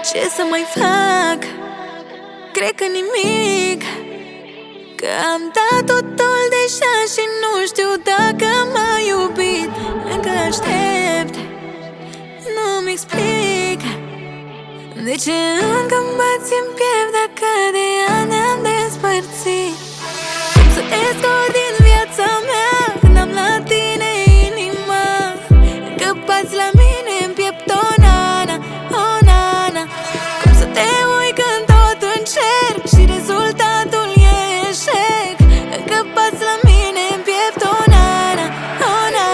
Ce să mai fac? Cred că nimic, că am dat totul deja și nu știu dacă m-a iubit. Încă aștept, nu-mi explic de ce încă-mi bați în piept dacă de ani ne-am despărțit. Cum să te scot din viața mea când am la tine inima, că bați la mine în piept, o nana, o nana. Cum să te uit când tot încerc și rezultatul e eșec, că bați la mine în piept, o nana, o nana.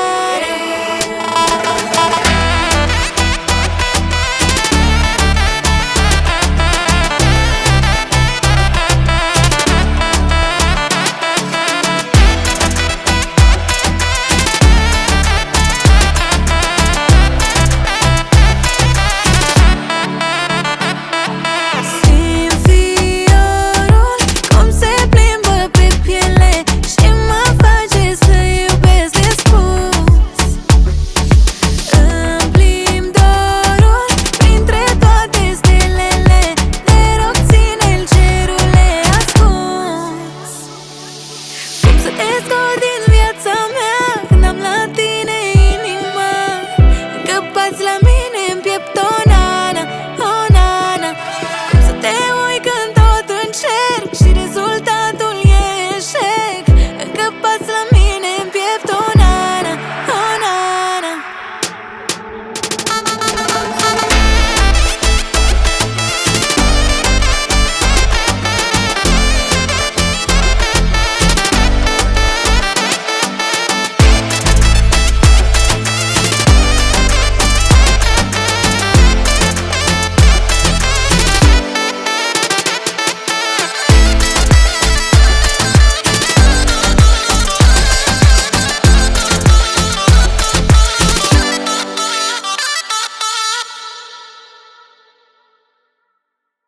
Let's go.